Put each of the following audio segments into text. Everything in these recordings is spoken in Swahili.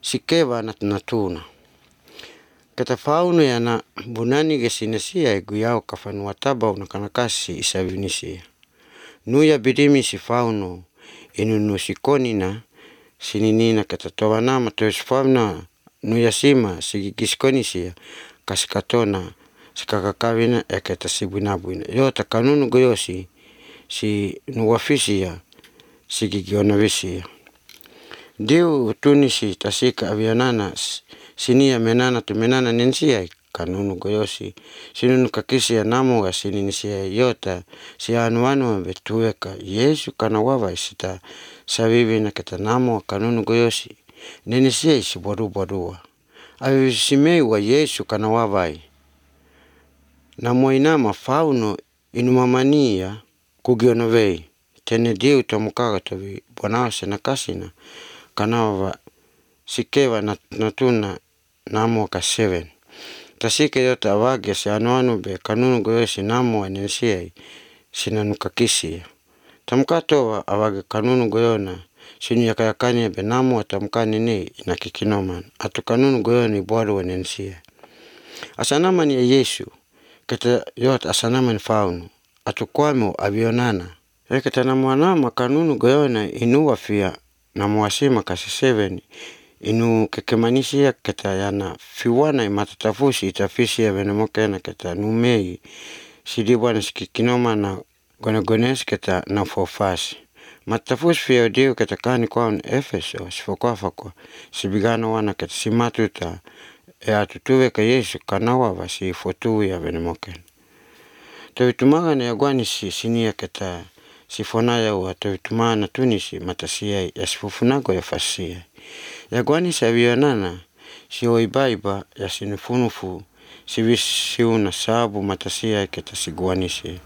sikeva natuna. Kata fauno yana bunani gesinisia eguyao kafanu wataba unakanakasi isavinisia. Nuya bidimi si fauno inunu sikonina sininina kata tawanama toesfamna nuya sima sigigiskonisia kaskatona sikakakawina kata sibunabuina. Yota kanunu goyosi si nuwafisia sigigionavisia. Diu tunisi tasika avianana sinia menana tu menana nensia kanunu goyosi sinunu kakisia namu sininisia yota si anuanu betueka Yesu kana wawa isita sabibi na kata namu kanunu goyosi nenisia isi bodu avisimei wa Yesu kana wawai namu inama fauno inumamania kugionovei tene diu tamukaga tavi bonawase nakasina kanawa sikeva natuna namu ka 7 tasike yota awage si anuanu be kanunu goyosi namu nensia sinanukakisia tamkatowa awage kanunu goyona sinu yakayakanya be namu tamkani ni nakikinoman atu kanunu goyoni bodu nensia asanama ni Yesu kata yota asanama ni faunu atu kwamo avionana kata namuanama kanunu goyona inuwa fia namuasima kasi 7 inu kekemanisia kata yana fiwana imatatafusi itafisia venemokena kata numei sidibuana sikikinoma na gonegones kata na fofasi matafus fia diu kata kani kwa Efeso sifokwa sibigano wana kata simatuta atutuwe ka Yesu kanawa vasi fotu ya venemokena tawitumanga na yagwani sinia kata sifonaya wa tawitumana tunisi matasia ya sifufunago ya fasia yagwani savionana siwibaiba ya sinifunufu siuna sabu matasia kata siguanisi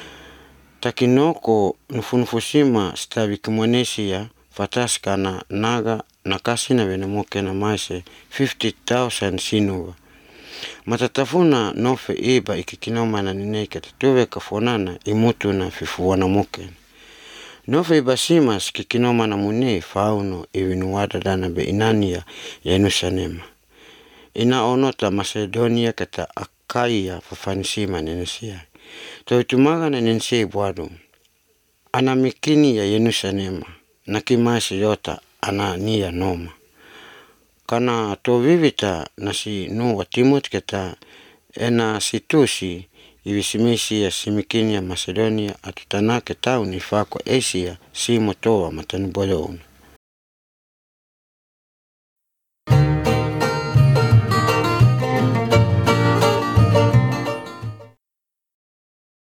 takinoko nufunufusima stavi kimwanesia fataska na naga nakasina venemokena maise 50,000 sinuwa matatafuna nofe iba ikikinoma na nineke tatuwe kafonana imutu na fifuwana mokena nofe iba sima sikikinoma na mune fauno iwinuwada dana be inania Yerusalema ina onota Macedonia kata Akaya fafanisima nenesia tawitumaga na nensia ibuadu ana mikini ya Yerusalema na kimasi yota ana nia noma kana tovivita nasi nuwa Timot kata ena situsi ibisimisi ya simikini ya Macedonia atutanake tauni fako Asia si motoa mataniboleona